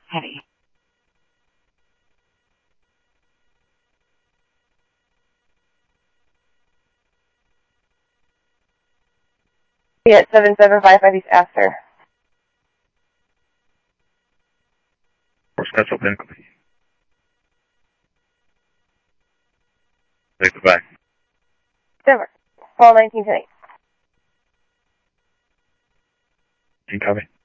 Heavy. Be at 7755 East Astor. That's open. Say goodbye. Denver. Call 19 tonight. Incoming.